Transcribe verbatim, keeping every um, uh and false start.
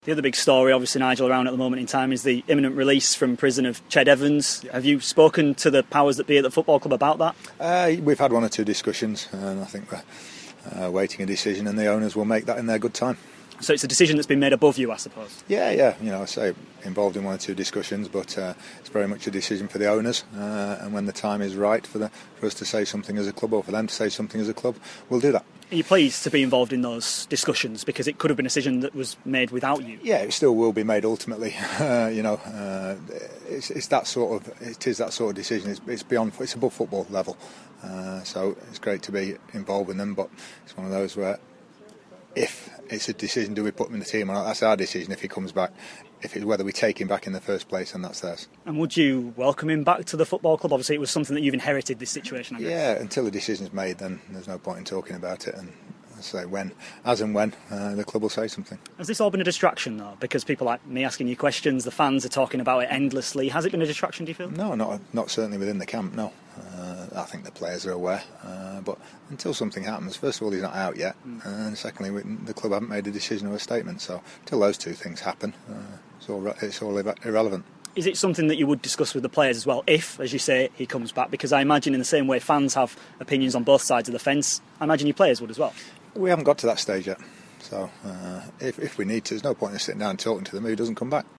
The other big story, obviously, Nigel, around at the moment in time is the imminent release from prison of Ched Evans. Yeah. Have you spoken to the powers that be at the football club about that? Uh, we've had one or two discussions, and I think we're uh, waiting a decision, and the owners will make that in their good time. So it's a decision that's been made above you, I suppose? Yeah, yeah. You know, I say involved in one or two discussions, but uh, it's very much a decision for the owners. Uh, and when the time is right for, the, for us to say something as a club, or for them to say something as a club, we'll do that. Are you pleased to be involved in those discussions? Because it could have been a decision that was made without you. Yeah, it still will be made ultimately. Uh, you know, uh, it's, it's that sort of it is that sort of decision. It's, it's beyond, it's above football level. Uh, so it's great to be involved with them, but it's one of those where if it's a decision, do we put him in the team or not? That's our decision if he comes back. If it's whether we take him back in the first place, then that's theirs. And would you welcome him back to the football club? Obviously, it was something that you've inherited, this situation, I guess. Yeah, until the decision's made, then there's no point in talking about it. And I say when, as and when, uh, the club will say something. Has this all been a distraction, though? Because people like me asking you questions, the fans are talking about it endlessly. Has it been a distraction, do you feel? No, not not certainly within the camp, no. Uh, I think the players are aware. Uh, but until something happens, first of all, he's not out yet. Mm. And secondly, we, the club haven't made a decision or a statement. So until those two things happen, uh, it's all, it's all irrelevant. Is it something that you would discuss with the players as well, if, as you say, he comes back? Because I imagine in the same way fans have opinions on both sides of the fence, I imagine your players would as well. We haven't got to that stage yet. So uh, if, if we need to, there's no point in sitting down and talking to them if he doesn't come back.